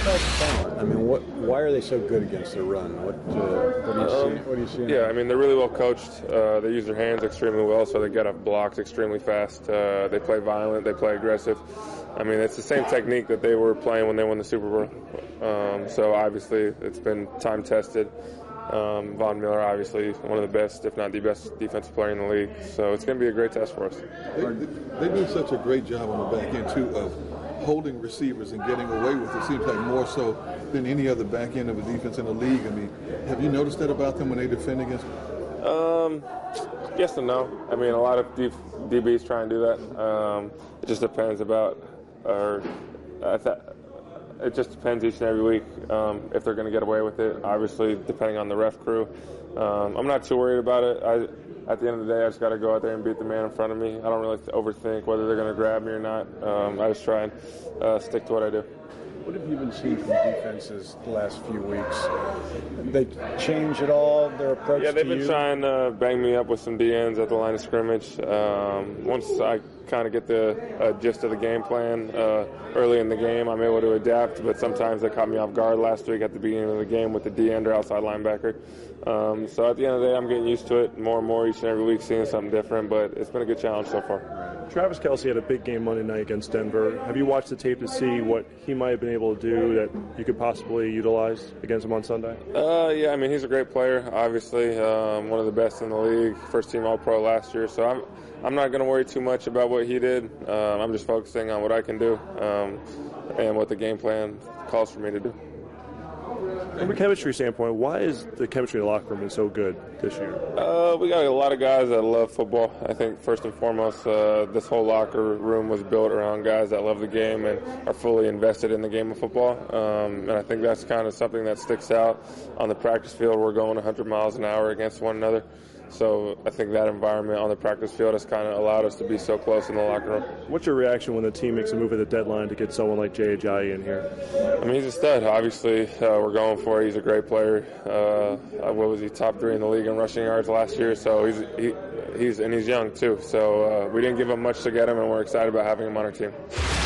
about talent? I mean, why are they so good against the run? What do you see? Yeah, I mean, they're really well coached. They use their hands extremely well, so they get off blocks extremely fast. They play violent. They play aggressive. I mean, it's the same technique that they were playing when they won the Super Bowl. So obviously, it's been time tested. Von Miller, obviously, one of the best, if not the best, defensive player in the league. So it's going to be a great test for us. They do such a great job on the back end, too, of holding receivers and getting away with it. Seems like more so than any other back end of a defense in the league. I mean, have you noticed that about them when they defend against? Yes and no. I mean, a lot of DBs try and do that. It just depends it just depends each and every week if they're going to get away with it. Obviously, depending on the ref crew. I'm not too worried about it. At the end of the day, I just got to go out there and beat the man in front of me. I don't really overthink whether they're going to grab me or not. I just try and stick to what I do. What have you been seeing from defenses the last few weeks? They change at all their approach to you? Yeah, they've been trying to bang me up with some DNs at the line of scrimmage. Once I kind of get the gist of the game plan early in the game, I'm able to adapt, but sometimes they caught me off guard last week at the beginning of the game with the D-end or outside linebacker. So at the end of the day, I'm getting used to it more and more each and every week, seeing something different, but it's been a good challenge so far. Travis Kelce had a big game Monday night against Denver. Have you watched the tape to see what he might have been able to do that you could possibly utilize against him on Sunday? Yeah, I mean, he's a great player, obviously, one of the best in the league, first-team All-Pro last year, so I'm not going to worry too much about what he did. I'm just focusing on what I can do and what the game plan calls for me to do. From a chemistry standpoint, why is the chemistry in the locker room been so good this year? We got a lot of guys that love football. I think first and foremost, this whole locker room was built around guys that love the game and are fully invested in the game of football. And I think that's kind of something that sticks out on the practice field. We're going 100 miles an hour against one another. So I think that environment on the practice field has kind of allowed us to be so close in the locker room. What's your reaction when the team makes a move at the deadline to get someone like Jay Ajayi in here? I mean, he's a stud. Obviously, we're going for it. He's a great player. What was he, top 3 in the league in rushing yards last year? So he's young too. So we didn't give him much to get him, and we're excited about having him on our team.